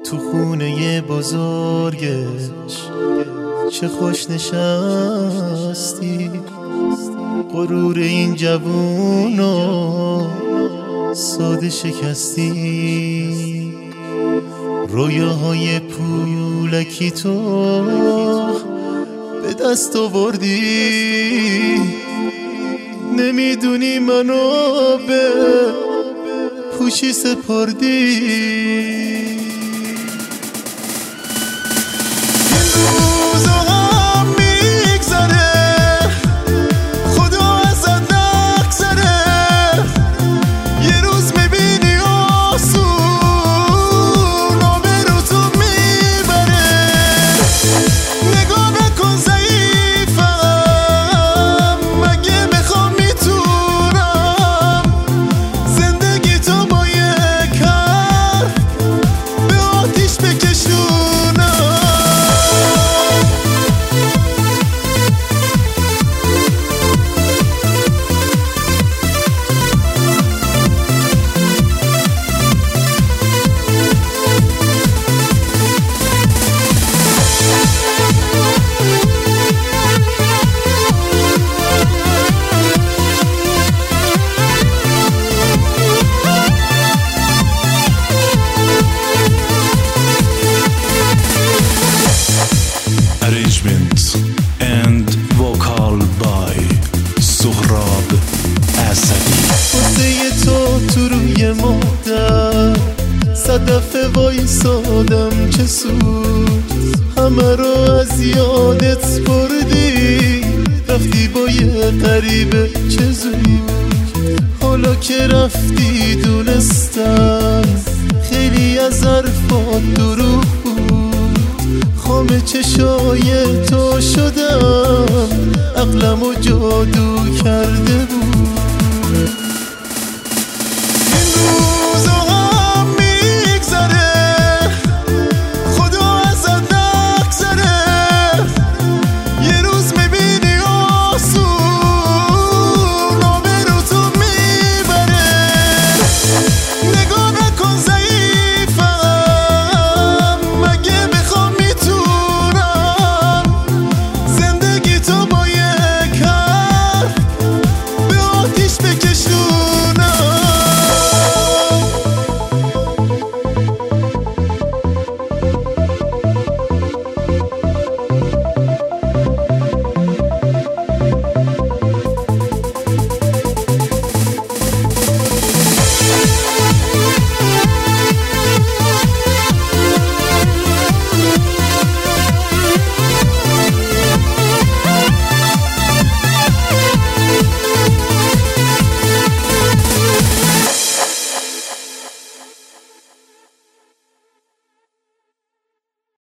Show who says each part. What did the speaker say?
Speaker 1: تو خونه بزرگش چه خوش نشستی، غرور این جوونو ساده شکستی. رویاهای پولکی تو به دست آوردی، نمیدونی منو به پوچی سپردی.
Speaker 2: Arrangement and vocal by سهراب اسدی.
Speaker 1: واسه تو روی مادر صدف وایسادم، چه سود همه رو از یادت بردی، رفتی با یه غریبه چه زود. حالا که رفتی دونستم خیلی از حرفات دروغ بود، خام چشای تو شدم، عقلمو جادو کرد.